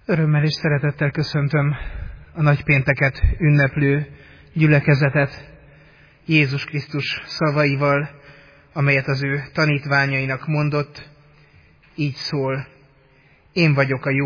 Örömmel és szeretettel köszöntöm a nagypénteket ünneplő gyülekezetet Jézus Krisztus szavaival, amelyet az ő tanítványainak mondott. Így szól: én vagyok a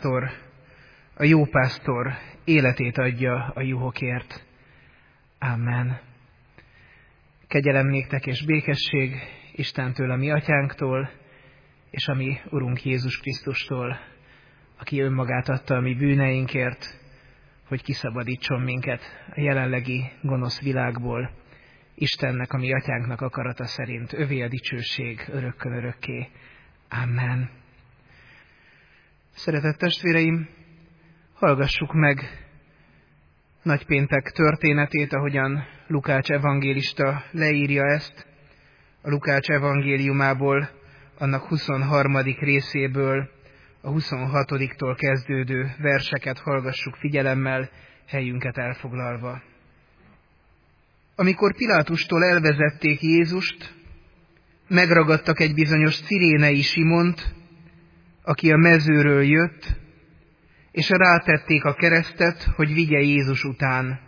jó pásztor életét adja a juhokért. Amen. Kegyelem néktek és békesség Istentől, a mi atyánktól, és a mi Urunk Jézus Krisztustól, aki önmagát adta a mi bűneinkért, hogy kiszabadítson minket a jelenlegi gonosz világból, Istennek, a mi atyánknak akarata szerint. Övé a dicsőség örökkön örökké. Amen. Szeretett testvéreim, hallgassuk meg nagypéntek történetét, ahogyan Lukács evangélista leírja ezt. A Lukács evangéliumából, annak 23. részéből, a 26-tól kezdődő verseket hallgassuk figyelemmel, helyünket elfoglalva. Amikor Pilátustól elvezették Jézust, megragadtak egy bizonyos cirénei Simont, aki a mezőről jött, és rátették a keresztet, hogy vigye Jézus után.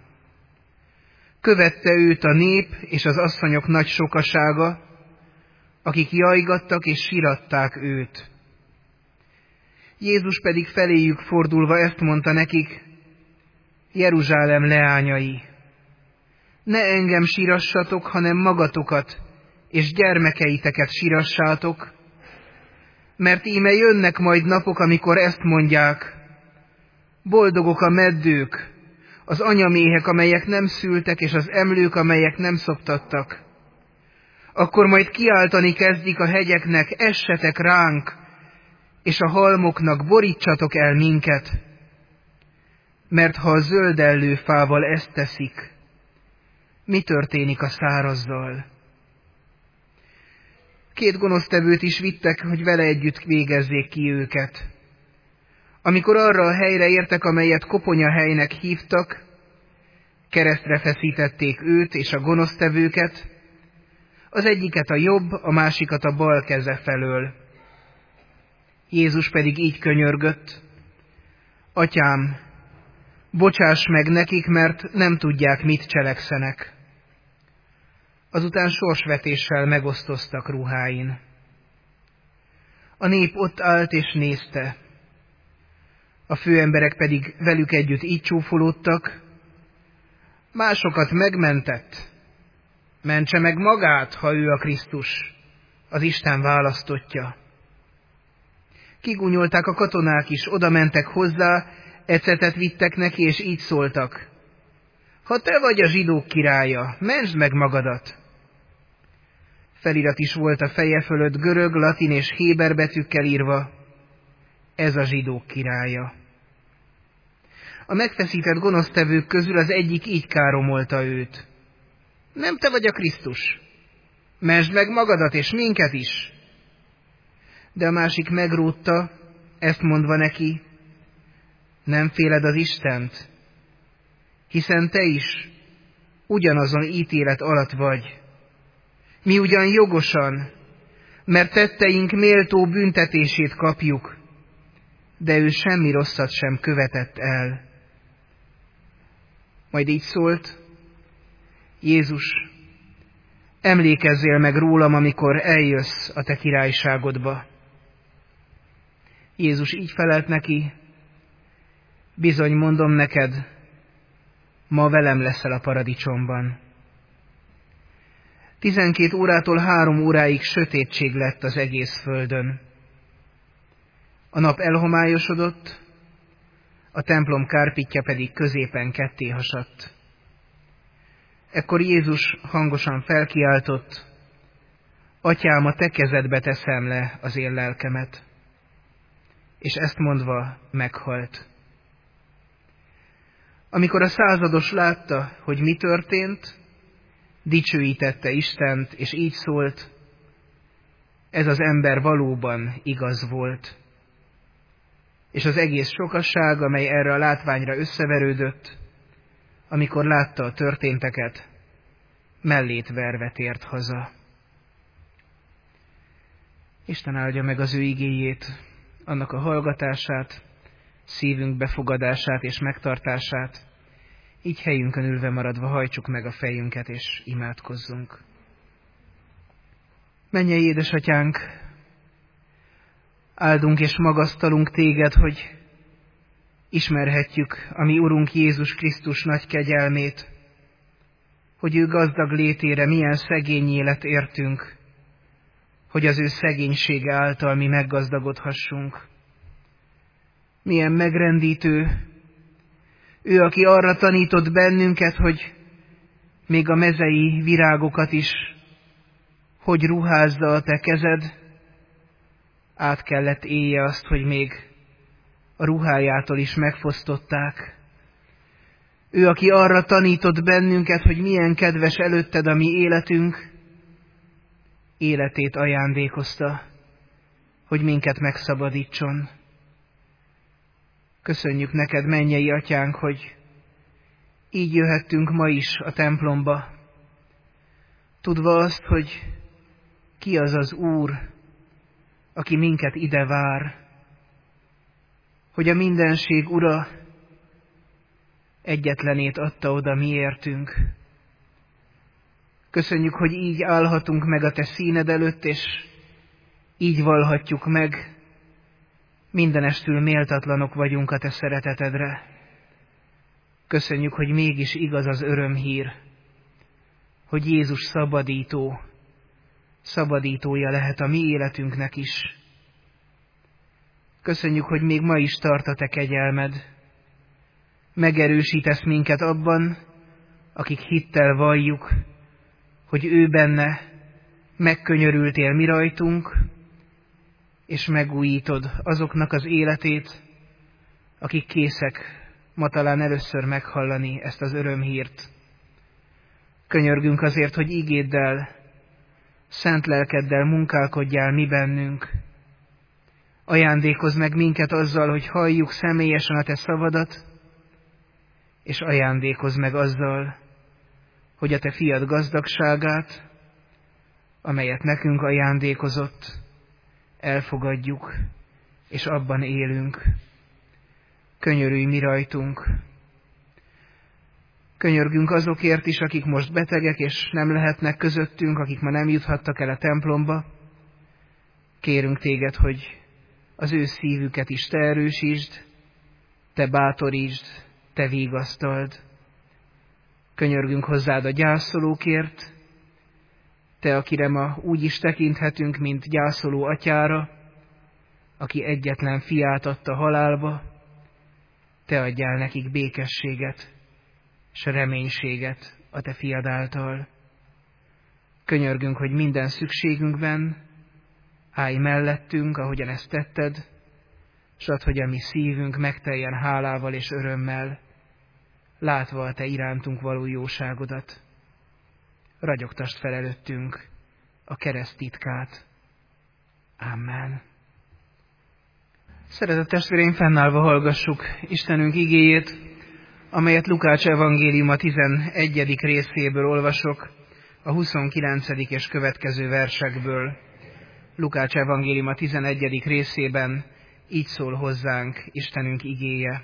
Követte őt a nép és az asszonyok nagy sokasága, akik jajgattak és siratták őt. Jézus pedig feléjük fordulva ezt mondta nekik: Jeruzsálem leányai, ne engem sirassatok, hanem magatokat és gyermekeiteket sirassátok, mert íme jönnek majd napok, amikor ezt mondják: boldogok a meddők, az anyaméhek, amelyek nem szültek, és az emlők, amelyek nem szoptattak. Akkor majd kiáltani kezdik a hegyeknek: essetek ránk, és a halmoknak: borítsatok el minket. Mert ha a zöldellő fával ezt teszik, mi történik a szárazzal? Két gonosztevőt is vittek, hogy vele együtt végezzék ki őket. Amikor arra a helyre értek, amelyet koponyahelynek hívtak, keresztre feszítették őt és a gonosztevőket, az egyiket a jobb, a másikat a bal keze felől. Jézus pedig így könyörgött: Atyám, bocsáss meg nekik, mert nem tudják, mit cselekszenek. Azután sorsvetéssel megosztoztak ruháin. A nép ott állt és nézte. A főemberek pedig velük együtt így csúfolódtak: másokat megmentett, mentse meg magát, ha ő a Krisztus, az Isten választottja. Kigúnyolták a katonák is, oda mentek hozzá, ecetet vittek neki, és így szóltak: ha te vagy a zsidók királya, mentsd meg magadat. Felirat is volt a feje fölött görög, latin és héber betűkkel írva: ez a zsidók királya. A megfeszített gonosztevők közül az egyik így káromolta őt: nem te vagy a Krisztus, mentsd meg magadat és minket is. De a másik megrótta, ezt mondva neki: nem féled az Istent, hiszen te is ugyanazon ítélet alatt vagy. Mi ugyan jogosan, mert tetteink méltó büntetését kapjuk, de ő semmi rosszat sem követett el. Majd így szólt: Jézus, emlékezzél meg rólam, amikor eljössz a te királyságodba. Jézus így felelt neki: bizony mondom neked, ma velem leszel a paradicsomban. 12 órától 3 óráig sötétség lett az egész földön. A nap elhomályosodott, a templom kárpitja pedig középen ketté hasadt. Ekkor Jézus hangosan felkiáltott: Atyám, a te kezedbe teszem le az én lelkemet. És ezt mondva meghalt. Amikor a százados látta, hogy mi történt, dicsőítette Istent, és így szólt: ez az ember valóban igaz volt. És az egész sokasság, amely erre a látványra összeverődött, amikor látta a történteket, mellét verve tért haza. Isten áldja meg az ő igéjét, annak a hallgatását, szívünk befogadását és megtartását. Így helyünkön ülve maradva hajtsuk meg a fejünket és imádkozzunk. Mennyei édesatyánk, áldunk és magasztalunk téged, hogy ismerhetjük a mi Urunk Jézus Krisztus nagy kegyelmét, hogy ő gazdag létére milyen szegény élet értünk, hogy az ő szegénysége által mi meggazdagodhassunk. Milyen megrendítő, ő, aki arra tanított bennünket, hogy még a mezei virágokat is, hogy ruházza a te kezed, át kellett élje azt, hogy még a ruhájától is megfosztották. Ő, aki arra tanított bennünket, hogy milyen kedves előtted a mi életünk, életét ajándékozta, hogy minket megszabadítson. Köszönjük neked, mennyei atyánk, hogy így jöhettünk ma is a templomba, tudva azt, hogy ki az az Úr, aki minket ide vár, hogy a mindenség Ura egyetlenét adta oda miértünk. Köszönjük, hogy így állhatunk meg a te színed előtt, és így vallhatjuk meg, mindenestül méltatlanok vagyunk a te szeretetedre. Köszönjük, hogy mégis igaz az örömhír, hogy Jézus szabadítója lehet a mi életünknek is. Köszönjük, hogy még ma is tart a te kegyelmed. Megerősítesz minket abban, akik hittel valljuk, hogy ő benne megkönyörültél mi rajtunk, és megújítod azoknak az életét, akik készek ma talán először meghallani ezt az örömhírt. Könyörgünk azért, hogy igéddel, szent lelkeddel munkálkodjál mi bennünk. Ajándékozz meg minket azzal, hogy halljuk személyesen a te szavadat, és ajándékozz meg azzal, hogy a te fiad gazdagságát, amelyet nekünk ajándékozott, elfogadjuk, és abban élünk. Könyörülj mi rajtunk. Könyörgünk azokért is, akik most betegek, és nem lehetnek közöttünk, akik ma nem juthattak el a templomba. Kérünk téged, hogy az ő szívüket is te erősítsd, te bátorítsd, te vigasztald. Könyörgünk hozzád a gyászolókért, te, akire ma úgy is tekinthetünk, mint gyászoló atyára, aki egyetlen fiát adta halálba, te adjál nekik békességet s reménységet a te fiad által. Könyörgünk, hogy minden szükségünkben állj mellettünk, ahogyan ezt tetted, s add, hogy a mi szívünk megteljen hálával és örömmel, látva a te irántunk való jóságodat. Ragyogtasd fel előttünk a kereszt titkát. Amen. Szeretett testvéreim, fennállva hallgassuk Istenünk igéjét, amelyet Lukács evangéliuma 11. részéből olvasok, a 29. és következő versekből. Lukács evangéliuma 11. részében így szól hozzánk Istenünk igéje.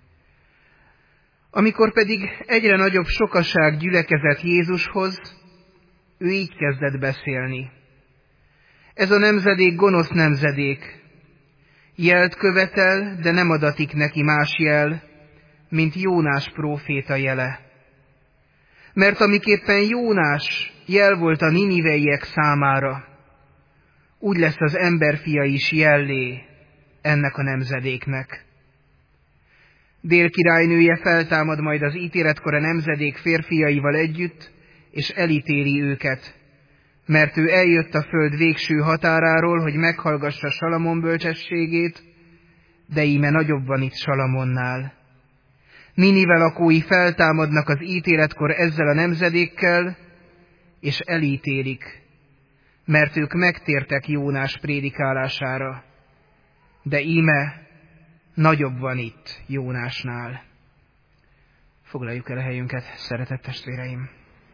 Amikor pedig egyre nagyobb sokaság gyülekezett Jézushoz, ő így kezdett beszélni. Ez a nemzedék gonosz nemzedék. Jelt követel, de nem adatik neki más jel, mint Jónás próféta jele. Mert amiképpen Jónás jel volt a niniveiek számára, úgy lesz az emberfia is jellé ennek a nemzedéknek. Dél királynője feltámad majd az ítéletkor a nemzedék férfiaival együtt, és elítéli őket, mert ő eljött a föld végső határáról, hogy meghallgassa Salamon bölcsességét, de íme nagyobb van itt Salamonnál. Ninive lakói feltámadnak az ítéletkor ezzel a nemzedékkel, és elítélik, mert ők megtértek Jónás prédikálására, de íme nagyobb van itt Jónásnál. Foglaljuk el a helyünket, szeretett testvéreim!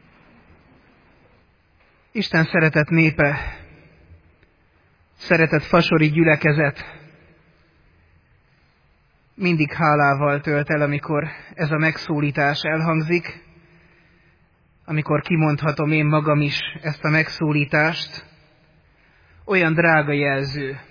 Isten szeretett népe, szeretett fasori gyülekezet, Mindig hálával tölt el, amikor ez a megszólítás elhangzik, amikor kimondhatom én magam is ezt a megszólítást. Olyan drága jelző,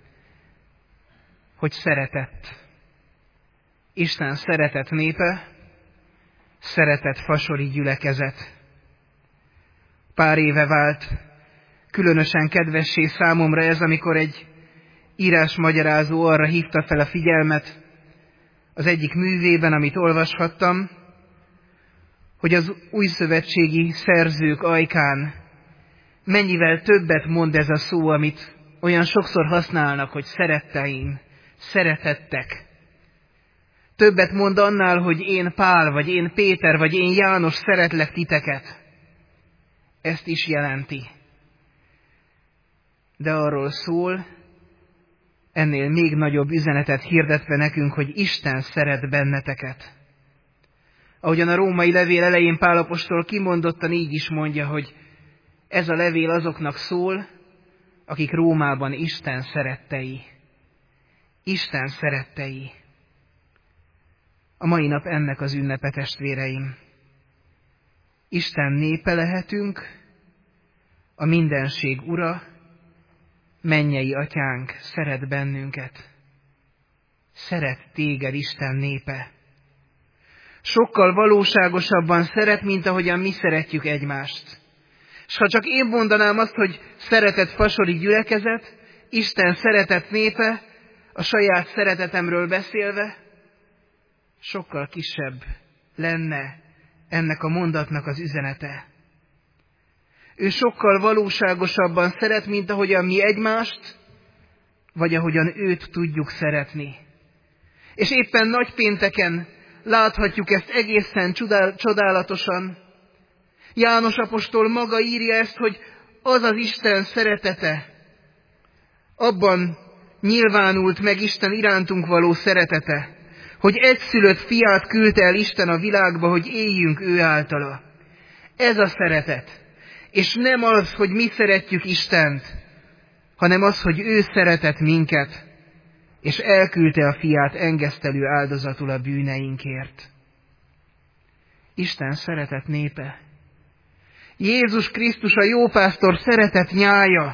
hogy szeretett. Isten szeretett népe, szeretett fasori gyülekezet. Pár éve vált különösen kedvessé számomra ez, amikor egy írásmagyarázó arra hívta fel a figyelmet az egyik művében, amit olvashattam, hogy az újszövetségi szerzők ajkán mennyivel többet mond ez a szó, amit olyan sokszor használnak, hogy szeretteim, szeretettek. Többet mond annál, hogy én Pál, vagy én Péter, vagy én János szeretlek titeket. Ezt is jelenti. De arról szól, ennél még nagyobb üzenetet hirdetve nekünk, hogy Isten szeret benneteket. Ahogyan a római levél elején Pál apostol kimondottan így is mondja, hogy ez a levél azoknak szól, akik Rómában Isten szerettei. Isten szerettei. A mai nap ennek az ünnepe, testvéreim. Isten népe lehetünk, a mindenség ura, mennyei atyánk szeret bennünket. Szeret téged, Isten népe. Sokkal valóságosabban szeret, mint ahogyan mi szeretjük egymást. És ha csak én mondanám azt, hogy szeretett fasori gyülekezet, Isten szeretett népe, a saját szeretetemről beszélve, sokkal kisebb lenne ennek a mondatnak az üzenete. Ő sokkal valóságosabban szeret, mint ahogyan mi egymást, vagy ahogyan őt tudjuk szeretni. És éppen nagypénteken láthatjuk ezt egészen csodálatosan. János apostol maga írja ezt, hogy az az Isten szeretete, abban nyilvánult meg Isten irántunk való szeretete, hogy egyszülött fiát küldte el Isten a világba, hogy éljünk ő általa. Ez a szeretet. És nem az, hogy mi szeretjük Istent, hanem az, hogy ő szeretett minket, és elküldte a fiát engesztelő áldozatul a bűneinkért. Isten szeretett népe. Jézus Krisztus a jópásztor szeretett nyája.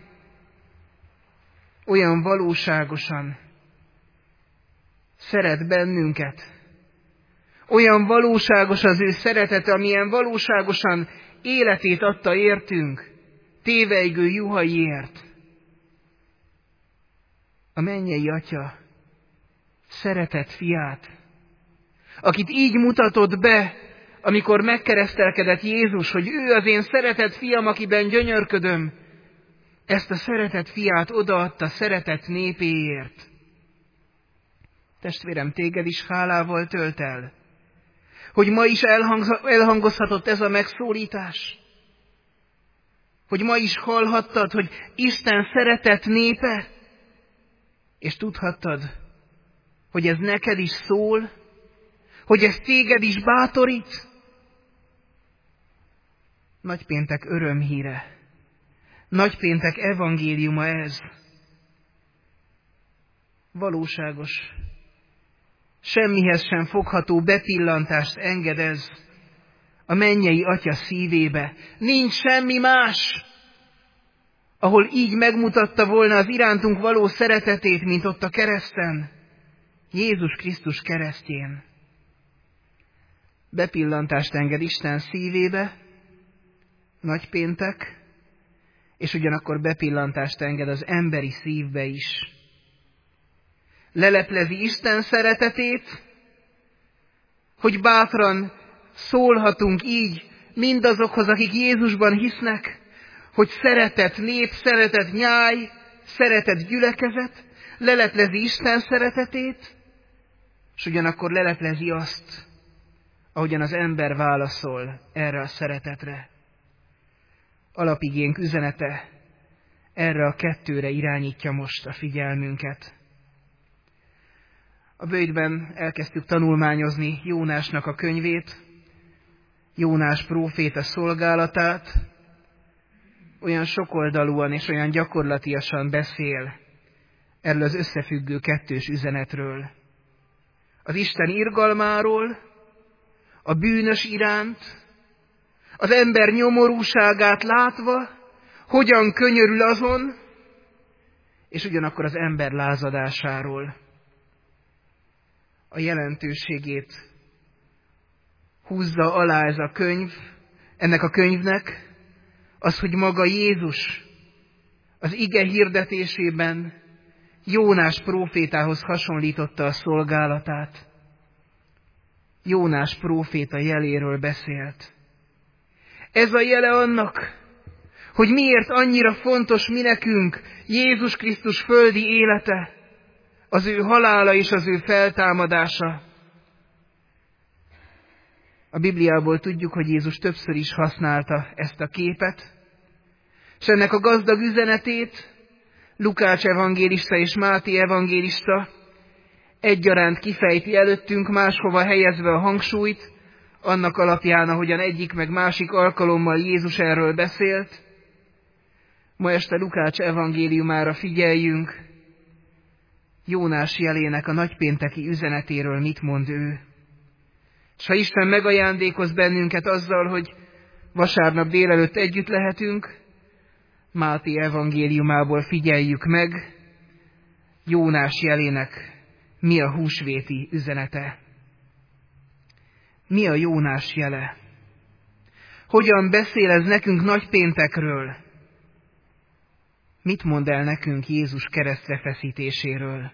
Olyan valóságosan szeret bennünket. Olyan valóságos az ő szeretete, amilyen valóságosan életét adta értünk, tévejgő juhaiért. A mennyei Atya szeretett fiát, akit így mutatott be, amikor megkeresztelkedett Jézus, hogy ő az én szeretett fiam, akiben gyönyörködöm, ezt a szeretett fiát odaadta szeretett népéért. Testvérem, téged is hálával tölt el, hogy ma is elhangozhatott ez a megszólítás, hogy ma is hallhattad, hogy Isten szeretett népe, és tudhattad, hogy ez neked is szól, hogy ez téged is bátorít. Nagypéntek örömhíre, nagypéntek evangéliuma ez. Valóságos, semmihez sem fogható bepillantást enged ez a mennyei Atya szívébe. Nincs semmi más, ahol így megmutatta volna az irántunk való szeretetét, mint ott a kereszten, Jézus Krisztus keresztjén. Bepillantást enged Isten szívébe, nagypéntek, és ugyanakkor bepillantást enged az emberi szívbe is. Leleplezi Isten szeretetét, hogy bátran szólhatunk így mindazokhoz, akik Jézusban hisznek, hogy szeretett nép, szeretett nyáj, szeretett gyülekezet, leleplezi Isten szeretetét, és ugyanakkor leleplezi azt, ahogyan az ember válaszol erre a szeretetre. Alapigénk üzenete erre a kettőre irányítja most a figyelmünket. A böjtben elkezdtük tanulmányozni Jónásnak a könyvét, Jónás próféta szolgálatát, olyan sokoldalúan és olyan gyakorlatiasan beszél erről az összefüggő kettős üzenetről. az Isten irgalmáról, a bűnös iránt, az ember nyomorúságát látva, hogyan könyörül azon, és ugyanakkor az ember lázadásáról. A jelentőségét húzza alá ez a könyv, ennek a könyvnek, az, hogy maga Jézus az ige hirdetésében Jónás prófétához hasonlította a szolgálatát. Jónás próféta jeléről beszélt. Ez a jele annak, hogy miért annyira fontos mi nekünk Jézus Krisztus földi élete, az ő halála és az ő feltámadása. A Bibliából tudjuk, hogy Jézus többször is használta ezt a képet, és ennek a gazdag üzenetét Lukács evangélista és Máté evangélista egyaránt kifejti előttünk, máshova helyezve a hangsúlyt, annak alapján, ahogyan egyik meg másik alkalommal Jézus erről beszélt. Ma este Lukács evangéliumára figyeljünk, Jónás jelének a nagypénteki üzenetéről mit mond ő. És ha Isten megajándékoz bennünket azzal, hogy vasárnap délelőtt együtt lehetünk, Máté evangéliumából figyeljük meg, Jónás jelének mi a húsvéti üzenete. Mi a Jónás jele? Hogyan beszél ez nekünk nagypéntekről? Mit mond el nekünk Jézus keresztre feszítéséről?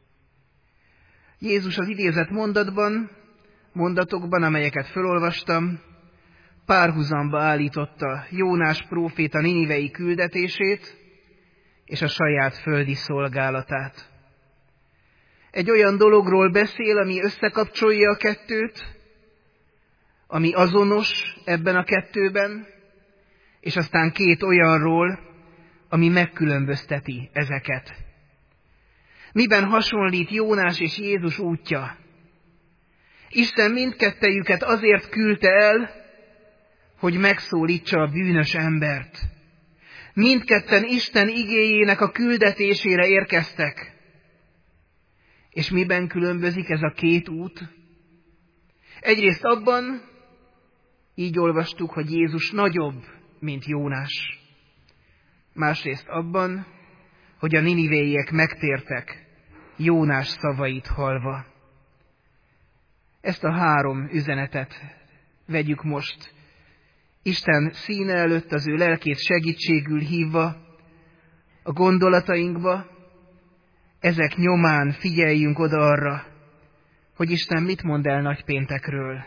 Jézus az idézett mondatokban, amelyeket felolvastam, párhuzamba állította Jónás próféta ninivei küldetését és a saját földi szolgálatát. Egy olyan dologról beszél, ami összekapcsolja a kettőt, ami azonos ebben a kettőben, és aztán két olyanról, ami megkülönbözteti ezeket. Miben hasonlít Jónás és Jézus útja? Isten mindkettejüket azért küldte el, hogy megszólítsa a bűnös embert. Mindketten Isten igéjének a küldetésére érkeztek. És miben különbözik ez a két út? Egyrészt abban, így olvastuk, hogy Jézus nagyobb, mint Jónás. Másrészt abban, hogy a ninivéiek megtértek, Jónás szavait hallva. Ezt a három üzenetet vegyük most Isten színe előtt, az ő lelkét segítségül hívva a gondolatainkba, ezek nyomán figyeljünk oda arra, hogy Isten mit mond el nagypéntekről,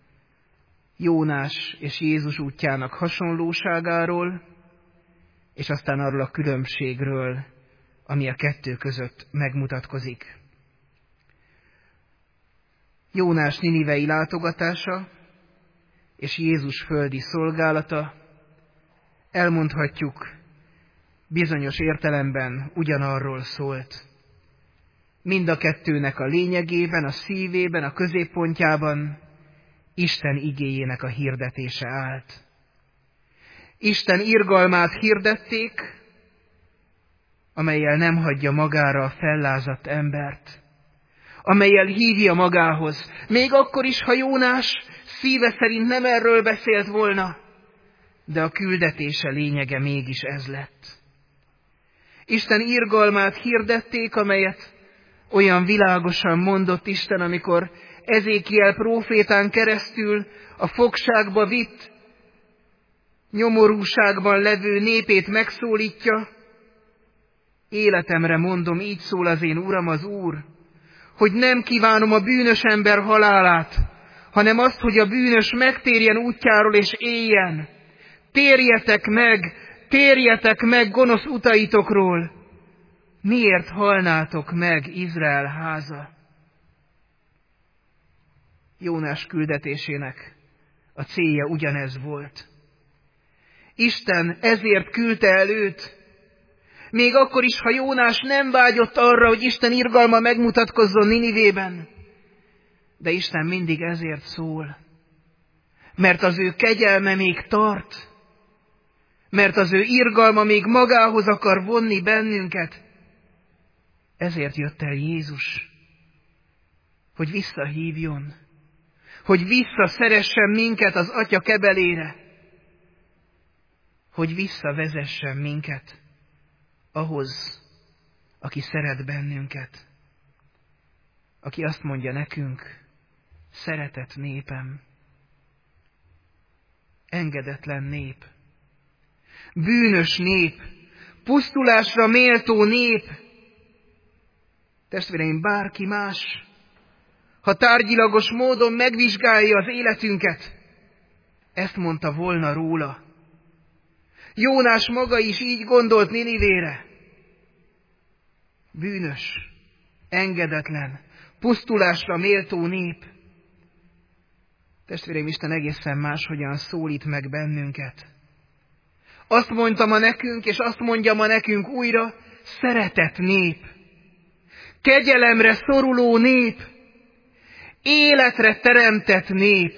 Jónás és Jézus útjának hasonlóságáról, és aztán arról a különbségről, ami a kettő között megmutatkozik. Jónás ninivei látogatása és Jézus földi szolgálata, elmondhatjuk, bizonyos értelemben ugyanarról szólt. Mind a kettőnek a lényegében, a szívében, a középpontjában Isten igéjének a hirdetése állt. Isten irgalmát hirdették, amellyel nem hagyja magára a fellázadt embert, amellyel hívja magához, még akkor is, ha Jónás szíve szerint nem erről beszélt volna, de a küldetése lényege mégis ez lett. Isten irgalmát hirdették, amelyet olyan világosan mondott Isten, amikor Ezékiel prófétán keresztül a fogságba vitt, nyomorúságban levő népét megszólítja. Életemre mondom, így szól az én Uram, az Úr, hogy nem kívánom a bűnös ember halálát, hanem azt, hogy a bűnös megtérjen útjáról és éljen. Térjetek meg gonosz utaitokról. Miért halnátok meg, Izrael háza? Jónás küldetésének a célja ugyanez volt. Isten ezért küldte el őt, még akkor is, ha Jónás nem vágyott arra, hogy Isten irgalma megmutatkozzon Ninivében. De Isten mindig ezért szól, mert az ő kegyelme még tart, mert az ő irgalma még magához akar vonni bennünket. Ezért jött el Jézus. hogy visszahívjon, hogy visszaszeressen minket az Atya kebelére, hogy visszavezessen minket ahhoz, aki szeret bennünket, aki azt mondja nekünk, szeretett népem, engedetlen nép, bűnös nép, pusztulásra méltó nép. Testvéreim, bárki más, ha tárgyilagos módon megvizsgálja az életünket, ezt mondta volna róla. Jónás maga is így gondolt Ninivére. Bűnös, engedetlen, pusztulásra méltó nép. Testvéreim, Isten egészen máshogyan szólít meg bennünket. Azt mondta ma nekünk, és azt mondja ma nekünk újra, szeretett nép, kegyelemre szoruló nép, életre teremtett nép.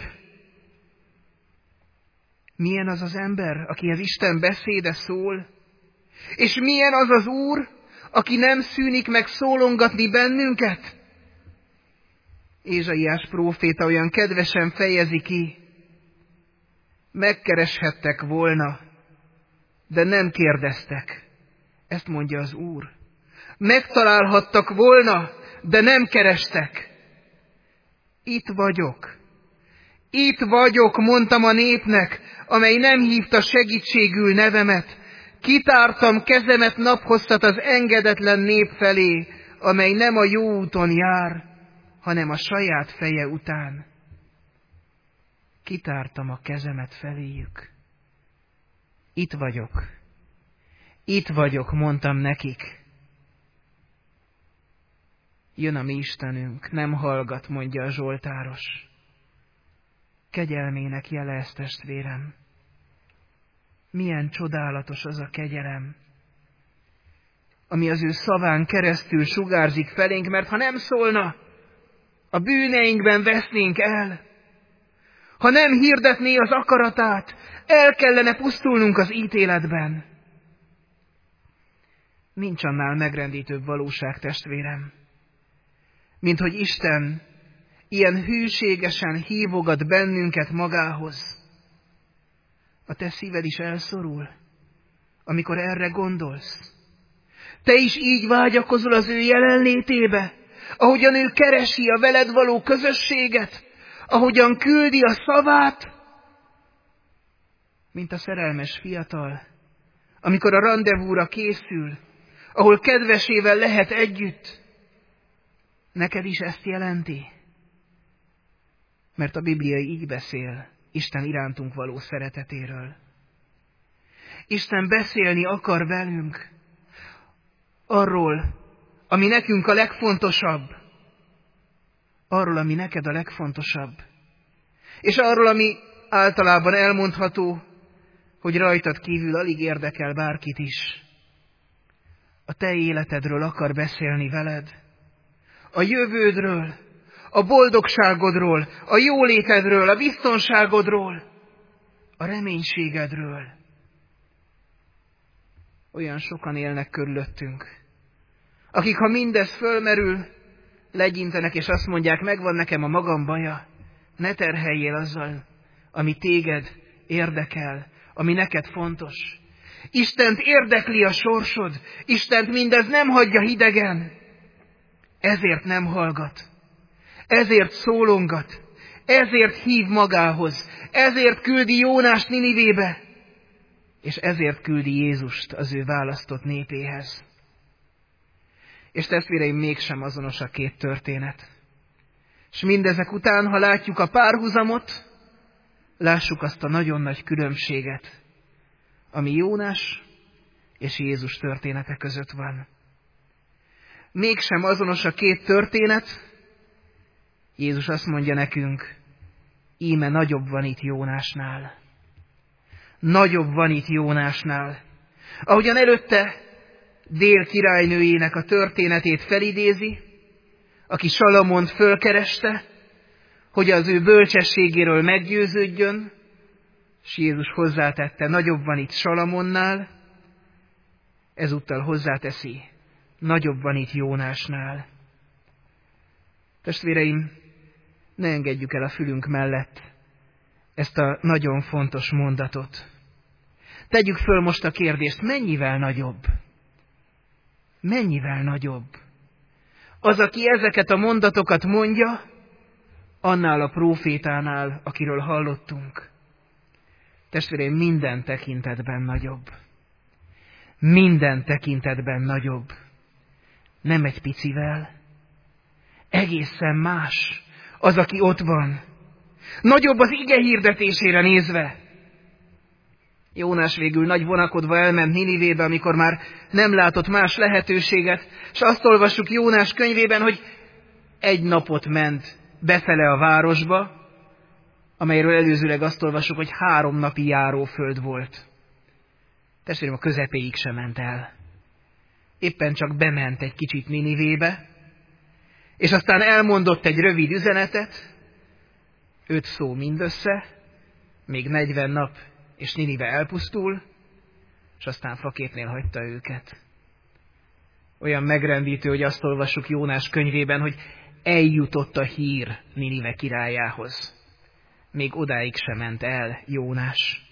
Milyen az az ember, akihez Isten beszéde szól? És milyen az az Úr, aki nem szűnik meg szólongatni bennünket? Ézsaiás próféta olyan kedvesen fejezi ki, megkereshettek volna, de nem kérdeztek. Ezt mondja az Úr. Megtalálhattak volna, de nem kerestek. Itt vagyok. Itt vagyok, mondtam a népnek, amely nem hívta segítségül nevemet. Kitártam kezemet naphosszat az engedetlen nép felé, amely nem a jó úton jár, hanem a saját feje után. Kitártam a kezemet feléjük. Itt vagyok. Itt vagyok, mondtam nekik. Jön a mi Istenünk, nem hallgat, mondja a zsoltáros. Kegyelmének jele ez, testvérem. Milyen csodálatos az a kegyelem, ami az ő szaván keresztül sugárzik felénk, mert ha nem szólna, a bűneinkben vesznénk el. Ha nem hirdetné az akaratát, el kellene pusztulnunk az ítéletben. Nincs annál megrendítőbb valóság, testvérem, mint hogy Isten ilyen hűségesen hívogat bennünket magához. A te szíved is elszorul, amikor erre gondolsz. Te is így vágyakozol az ő jelenlétébe, ahogyan ő keresi a veled való közösséget, ahogyan küldi a szavát, mint a szerelmes fiatal, amikor a randevúra készül, ahol kedvesével lehet együtt. Neked is ezt jelenti? Mert a Biblia így beszél Isten irántunk való szeretetéről. Isten beszélni akar velünk arról, ami nekünk a legfontosabb. Arról, ami neked a legfontosabb. És arról, ami általában elmondható, hogy rajtad kívül alig érdekel bárkit is. A te életedről akar beszélni veled. A jövődről, a boldogságodról, a jólétedről, a biztonságodról, a reménységedről. Olyan sokan élnek körülöttünk, akik, ha mindez fölmerül, legyintenek és azt mondják, megvan nekem a magam baja, ne terheljél azzal, ami téged érdekel, ami neked fontos. Istent érdekli a sorsod, Istent mindez nem hagyja hidegen, ezért nem hallgat, ezért szólongat, ezért hív magához, ezért küldi Jónást Ninivébe, és ezért küldi Jézust az ő választott népéhez. És testvéreim, mégsem azonos a két történet. És mindezek után, ha látjuk a párhuzamot, lássuk azt a nagyon nagy különbséget, ami Jónás és Jézus története között van. Mégsem azonos a két történet. Jézus azt mondja nekünk, íme nagyobb van itt Jónásnál. Nagyobb van itt Jónásnál. Ahogyan előtte Dél királynőjének a történetét felidézi, aki Salamont fölkereste, hogy az ő bölcsességéről meggyőződjön, és Jézus hozzátette, nagyobb van itt Salamonnál, ezúttal hozzáteszi, nagyobb van itt Jónásnál. Testvéreim, ne engedjük el a fülünk mellett ezt a nagyon fontos mondatot. Tegyük föl most a kérdést, mennyivel nagyobb? Mennyivel nagyobb? Az, aki ezeket a mondatokat mondja, annál a prófétánál, akiről hallottunk. Testvéreim, minden tekintetben nagyobb. Minden tekintetben nagyobb. Nem egy picivel. Egészen más az, aki ott van. Nagyobb az ige hirdetésére nézve. Jónás végül nagy vonakodva elment Ninivébe, amikor már nem látott más lehetőséget, és azt olvassuk Jónás könyvében, hogy egy napot ment befele a városba, amelyről előzőleg azt olvassuk, hogy 3 napi járóföld volt. Testvérem, a közepéig sem ment el. Éppen csak bement egy kicsit Ninivébe, és aztán elmondott egy rövid üzenetet, 5 szó mindössze, még 40 nap, és Ninive elpusztul, és aztán faképnél hagyta őket. Olyan megrendítő, hogy azt olvassuk Jónás könyvében, hogy eljutott a hír Ninive királyához. Még odáig sem ment el Jónás.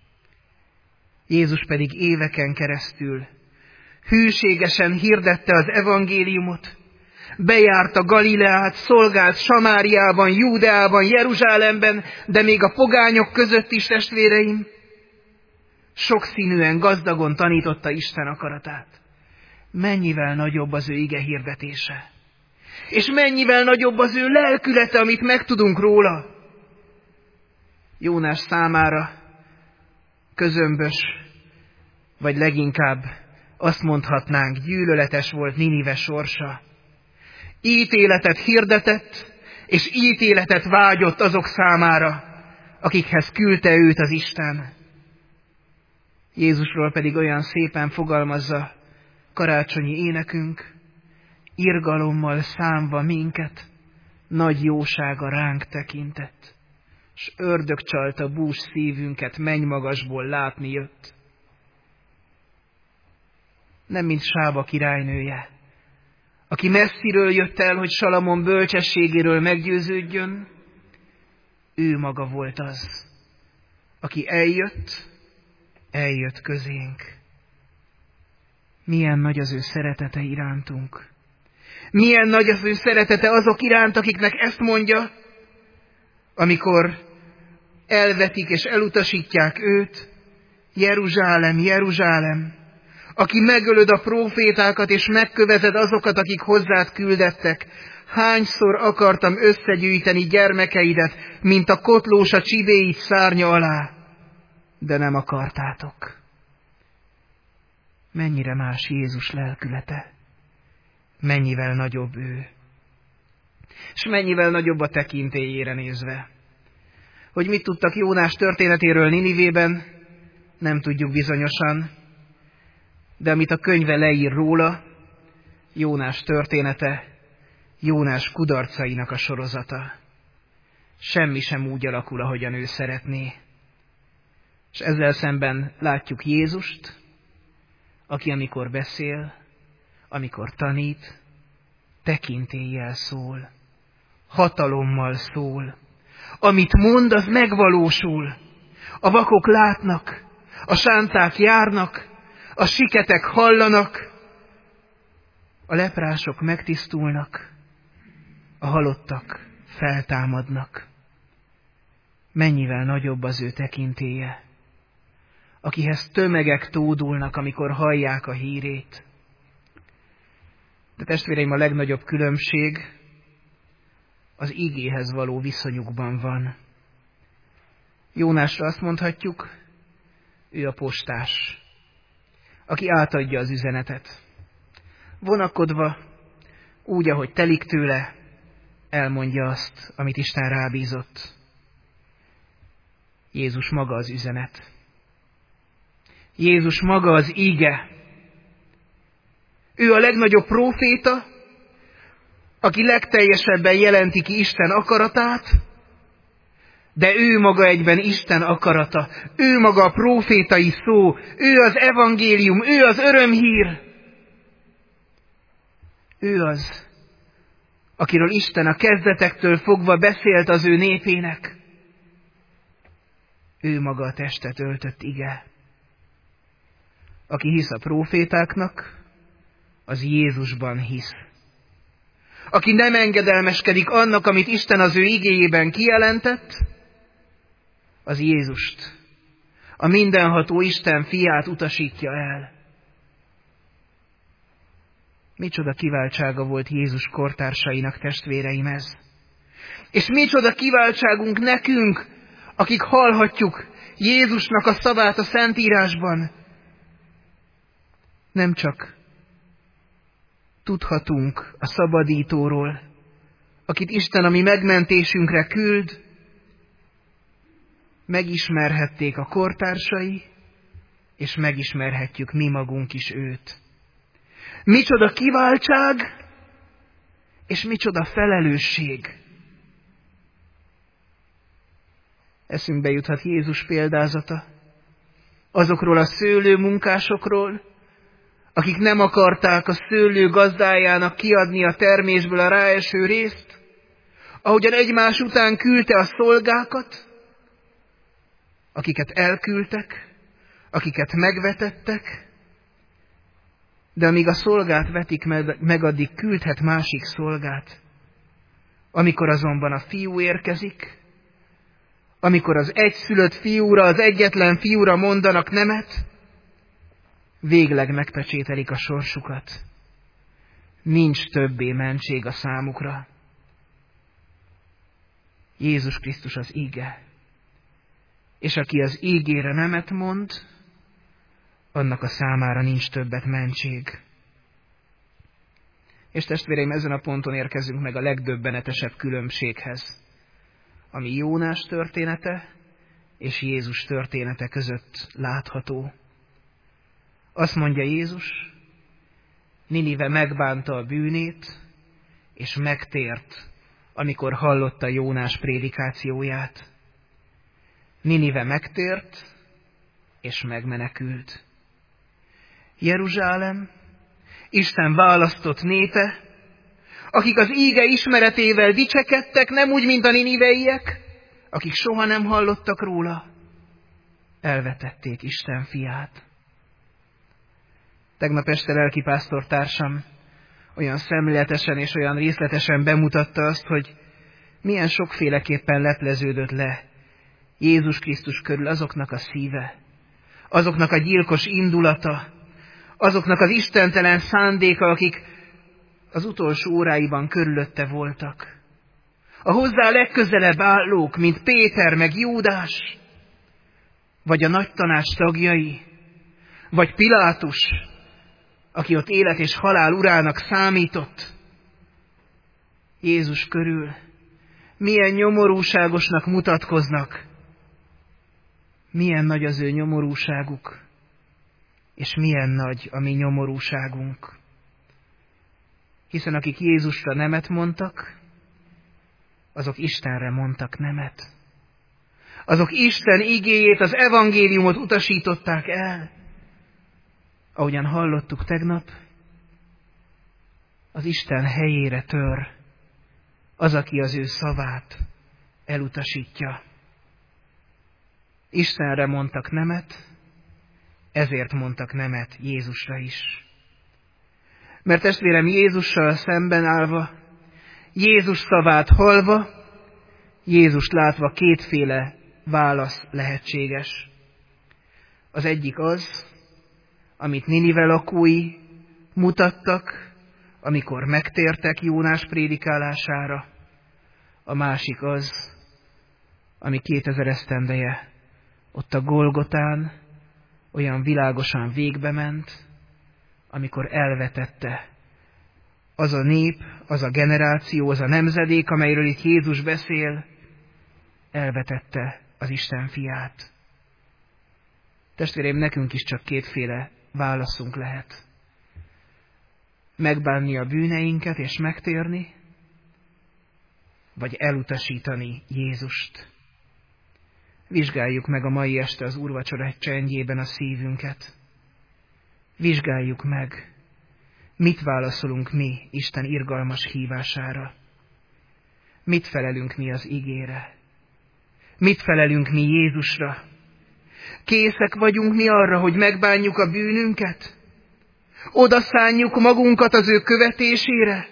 Jézus pedig éveken keresztül hűségesen hirdette az evangéliumot, bejárta Galileát, szolgált Samáriában, Júdeában, Jeruzsálemben, de még a pogányok között is, testvéreim, sokszínűen, gazdagon tanította Isten akaratát. Mennyivel nagyobb az ő ige hirdetése, és mennyivel nagyobb az ő lelkülete, amit megtudunk róla. Jónás számára közömbös, vagy leginkább azt mondhatnánk, gyűlöletes volt Ninive sorsa. Ítéletet hirdetett, és ítéletet vágyott azok számára, akikhez küldte őt az Isten. Jézusról pedig olyan szépen fogalmazza karácsonyi énekünk, irgalommal számva minket, nagy jósága ránk tekintett, s ördög csalta bús szívünket, mennymagasból látni jött. Nem mint Sába királynője, aki messziről jött el, hogy Salamon bölcsességéről meggyőződjön, ő maga volt az, aki eljött közénk. Milyen nagy az ő szeretete irántunk. Milyen nagy az ő szeretete azok iránt, akiknek ezt mondja, amikor elvetik és elutasítják őt. Jeruzsálem, Jeruzsálem, aki megölöd a prófétákat és megkövezed azokat, akik hozzád küldettek. Hányszor akartam összegyűjteni gyermekeidet, mint a kotlós a csibéit szárnya alá, de nem akartátok. Mennyire más Jézus lelkülete, mennyivel nagyobb ő, és mennyivel nagyobb a tekintélyére nézve. Hogy mit tudtak Jónás történetéről Ninivében, nem tudjuk bizonyosan, de amit a könyve leír róla, Jónás története, Jónás kudarcainak a sorozata. Semmi sem úgy alakul, ahogyan ő szeretné. És ezzel szemben látjuk Jézust, aki amikor beszél, amikor tanít, tekintéllyel szól, hatalommal szól. Amit mond, az megvalósul. A vakok látnak, a sánták járnak, a siketek hallanak, a leprások megtisztulnak, a halottak feltámadnak. Mennyivel nagyobb az ő tekintélye, akihez tömegek tódulnak, amikor hallják a hírét. De testvéreim, a legnagyobb különbség az igéhez való viszonyukban van. Jónásra azt mondhatjuk, ő a postás, aki átadja az üzenetet. Vonakodva, úgy, ahogy telik tőle, elmondja azt, amit Isten rábízott. Jézus maga az üzenet. Jézus maga az ige. Ő a legnagyobb próféta, aki legteljesebben jelenti ki Isten akaratát, de ő maga egyben Isten akarata. Ő maga a prófétai szó, ő az evangélium, ő az örömhír. Ő az, akiről Isten a kezdetektől fogva beszélt az ő népének. Ő maga a testet öltött ige. Aki hisz a prófétáknak, az Jézusban hisz. Aki nem engedelmeskedik annak, amit Isten az ő igéjében kijelentett, az Jézust, a mindenható Isten fiát utasítja el. Micsoda kiváltsága volt Jézus kortársainak, testvéreim, ez. És micsoda kiváltságunk nekünk, akik hallhatjuk Jézusnak a szavát a Szentírásban. Nem csak tudhatunk a szabadítóról, akit Isten a mi megmentésünkre küld, megismerhették a kortársai, és megismerhetjük mi magunk is őt. Micsoda kiváltság, és micsoda felelősség. Eszünkbe juthat Jézus példázata azokról a szőlőmunkásokról, akik nem akarták a szőlő gazdájának kiadni a termésből a ráeső részt, ahogyan egymás után küldte a szolgákat, akiket elküldtek, akiket megvetettek, de amíg a szolgát vetik meg, addig küldhet másik szolgát. Amikor azonban a fiú érkezik, amikor az egyszülött fiúra, az egyetlen fiúra mondanak nemet, végleg megpecsételik a sorsukat. Nincs többé mentség a számukra. Jézus Krisztus az íge. És aki az ígére nemet mond, annak a számára nincs többet mentség. És testvéreim, ezen a ponton érkezünk meg a legdöbbenetesebb különbséghez, ami Jónás története és Jézus története között látható. Azt mondja Jézus, Ninive megbánta a bűnét, és megtért, amikor hallotta Jónás prédikációját. Ninive megtért, és megmenekült. Jeruzsálem, Isten választott népe, akik az íge ismeretével dicsekedtek, nem úgy, mint a niniveiek, akik soha nem hallottak róla, elvetették Isten fiát. Tegnap este lelkipásztortársam olyan szemléletesen és olyan részletesen bemutatta azt, hogy milyen sokféleképpen lepleződött le Jézus Krisztus körül azoknak a szíve, azoknak a gyilkos indulata, azoknak az istentelen szándéka, akik az utolsó óráiban körülötte voltak. A hozzá legközelebb állók, mint Péter meg Júdás, vagy a nagy tanács tagjai, vagy Pilátus, aki ott élet és halál urának számított. Jézus körül milyen nyomorúságosnak mutatkoznak, milyen nagy az ő nyomorúságuk, és milyen nagy a mi nyomorúságunk. Hiszen akik Jézusra nemet mondtak, azok Istenre mondtak nemet. Azok Isten igéjét, az evangéliumot utasították el. Ahogyan hallottuk tegnap, az Isten helyére tör az, aki az ő szavát elutasítja. Istenre mondtak nemet, ezért mondtak nemet Jézusra is. Mert testvérem, Jézussal szemben állva, Jézus szavát hallva, Jézust látva kétféle válasz lehetséges. Az egyik az, amit Ninive lakói mutattak, amikor megtértek Jónás prédikálására. A másik az, ami 2000 esztendeje ott a Golgotán olyan világosan végbe ment, amikor elvetette az a nép, az a generáció, az a nemzedék, amelyről itt Jézus beszél, elvetette az Isten fiát. Testvéreim, nekünk is csak kétféle válaszunk lehet. Megbánni a bűneinket és megtérni, vagy elutasítani Jézust. Vizsgáljuk meg a mai este az úrvacsora csendjében a szívünket. Vizsgáljuk meg, mit válaszolunk mi Isten irgalmas hívására. Mit felelünk mi az igére? Mit felelünk mi Jézusra? Készek vagyunk mi arra, hogy megbánjuk a bűnünket? Odaszánjuk magunkat az ő követésére?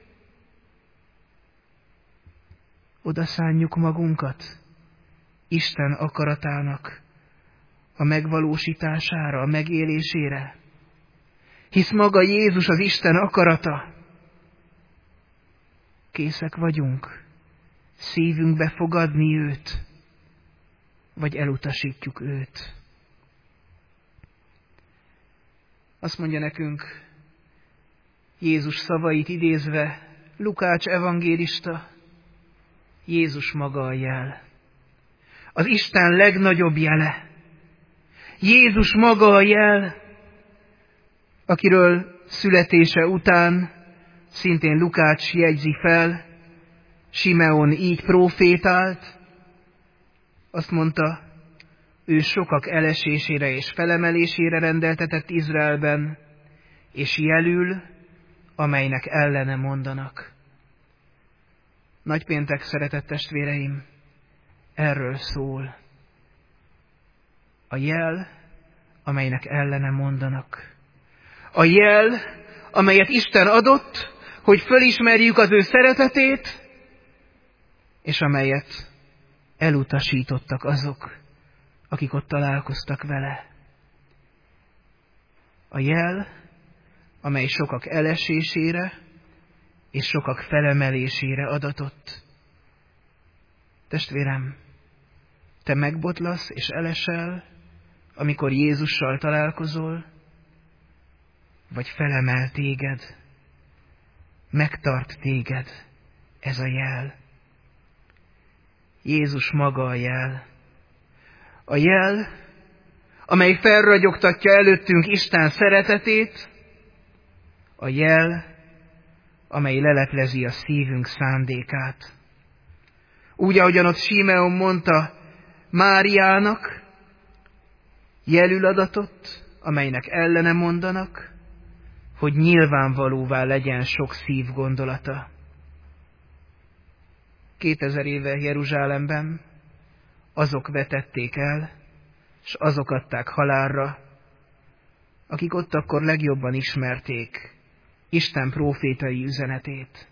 Odaszánjuk magunkat Isten akaratának a megvalósítására, a megélésére? Hisz maga Jézus az Isten akarata. Készek vagyunk szívünkbe fogadni őt, vagy elutasítjuk őt? Azt mondja nekünk Jézus szavait idézve Lukács evangélista, Jézus maga a jel. Az Isten legnagyobb jele. Jézus maga a jel, akiről születése után szintén Lukács jegyzi fel, Simeon így prófétált, azt mondta, ő sokak elesésére és felemelésére rendeltetett Izraelben, és jelül, amelynek ellene mondanak. Nagypéntek, szeretett testvéreim, erről szól. A jel, amelynek ellene mondanak. A jel, amelyet Isten adott, hogy fölismerjük az ő szeretetét, és amelyet elutasítottak azok, akik ott találkoztak vele. A jel, amely sokak elesésére és sokak felemelésére adatott. Testvérem, te megbotlasz és elesel, amikor Jézussal találkozol, vagy felemel téged, megtart téged ez a jel. Jézus maga a jel. A jel, amely felragyogtatja előttünk Isten szeretetét, a jel, amely leleplezi a szívünk szándékát. Úgy, ahogyan ott Simeon mondta Máriának, jelül adatot, amelynek ellene mondanak, hogy nyilvánvalóvá legyen sok szív gondolata. 2000 éve Jeruzsálemben azok vetették el, s azok adták halálra, akik ott akkor legjobban ismerték Isten prófétai üzenetét.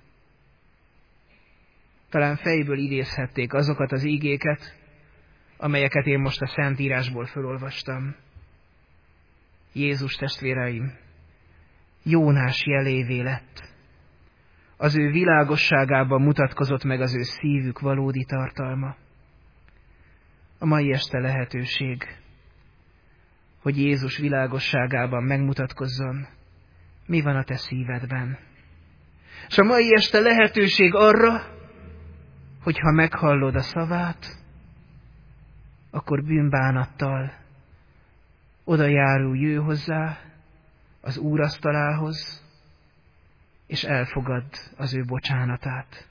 Talán fejből idézhették azokat az ígéket, amelyeket én most a Szentírásból felolvastam. Jézus, testvéreim, Jónás jelévé lett. Az ő világosságában mutatkozott meg az ő szívük valódi tartalma. A mai este lehetőség, hogy Jézus világosságában megmutatkozzon, mi van a te szívedben. És a mai este lehetőség arra, hogy ha meghallod a szavát, akkor bűnbánattal oda járulj ő hozzá, az Úr asztalához, és elfogadd az ő bocsánatát.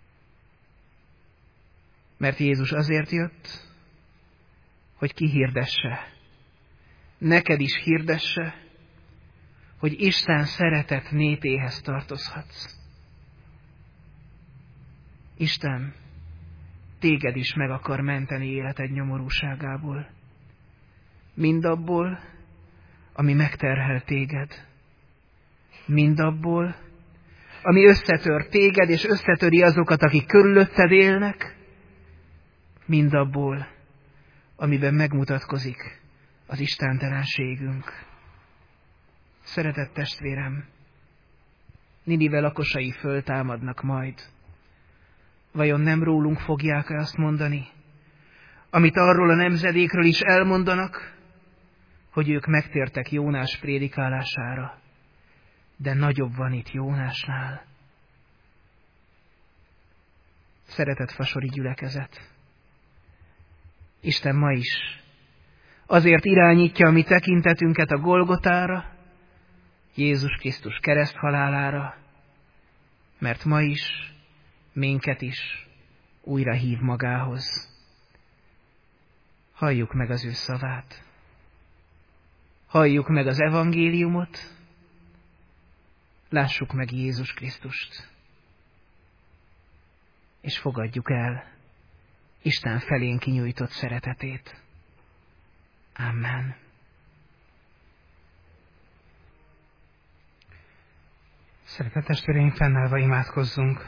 Mert Jézus azért jött, hogy kihirdesse, neked is hirdesse, hogy Isten szeretett népéhez tartozhatsz. Isten téged is meg akar menteni életed nyomorúságából. Mindabból, ami megterhel téged. Mindabból, ami összetör téged, és összetöri azokat, akik körülötted élnek. Mindabból, amiben megmutatkozik az istentelenségünk. Szeretett testvérem, Ninive lakosai föltámadnak majd. Vajon nem rólunk fogják-e azt mondani, amit arról a nemzedékről is elmondanak, hogy ők megtértek Jónás prédikálására, de nagyobb van itt Jónásnál. Szeretett fasori gyülekezet, Isten ma is azért irányítja a mi tekintetünket a Golgotára, Jézus Krisztus kereszthalálára, mert ma is, minket is újra hív magához. Halljuk meg az ő szavát. Halljuk meg az evangéliumot. Lássuk meg Jézus Krisztust. és fogadjuk el Isten felénk kinyújtott szeretetét. Amen. Szeretett testvéreim, fennállva imádkozzunk.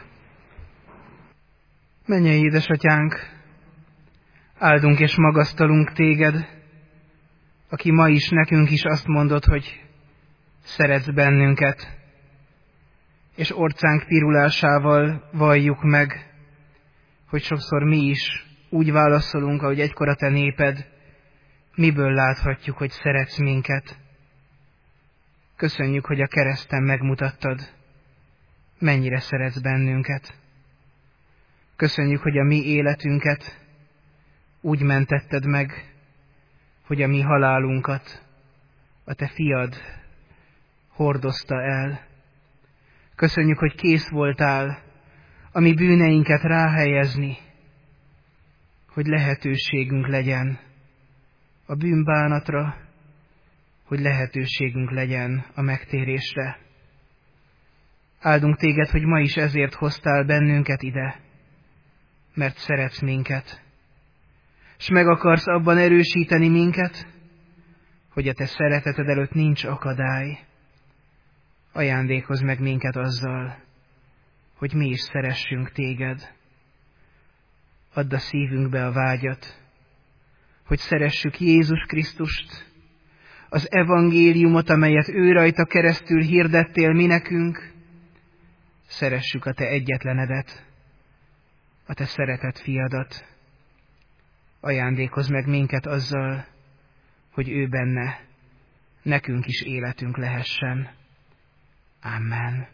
Mennyei édesatyánk, áldunk és magasztalunk téged, aki ma is nekünk is azt mondod, hogy szeretsz bennünket, és orcánk pirulásával valljuk meg, hogy sokszor mi is úgy válaszolunk, ahogy egykor a te néped, miből láthatjuk, hogy szeretsz minket. Köszönjük, hogy a kereszten megmutattad, mennyire szeretsz bennünket. Köszönjük, hogy a mi életünket úgy mentetted meg, hogy a mi halálunkat a te fiad hordozta el. Köszönjük, hogy kész voltál a mi bűneinket ráhelyezni, hogy lehetőségünk legyen a bűnbánatra, hogy lehetőségünk legyen a megtérésre. Áldunk téged, hogy ma is ezért hoztál bennünket ide, mert szeretsz minket, s meg akarsz abban erősíteni minket, hogy a te szereteted előtt nincs akadály. Ajándékozz meg minket azzal, hogy mi is szeressünk téged. Add a szívünkbe a vágyat, hogy szeressük Jézus Krisztust, az evangéliumot, amelyet ő rajta keresztül hirdettél mi nekünk. Szeressük a te egyetlenedet, a te szeretett fiadat. Ajándékozz meg minket azzal, hogy ő benne nekünk is életünk lehessen. Amen.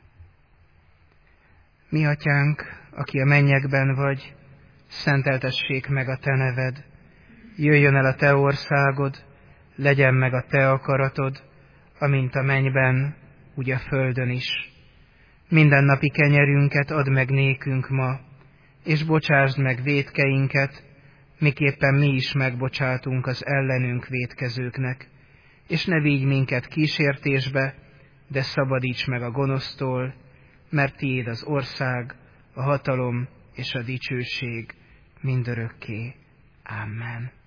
Mi atyánk, aki a mennyekben vagy, szenteltessék meg a te neved. Jöjjön el a te országod, legyen meg a te akaratod, amint a mennyben, úgy a földön is. Mindennapi kenyerünket add meg nékünk ma, és bocsásd meg vétkeinket, miképpen mi is megbocsátunk az ellenünk vétkezőknek. És ne vigy minket kísértésbe, de szabadíts meg a gonosztól, mert tiéd az ország, a hatalom és a dicsőség mindörökké. Amen.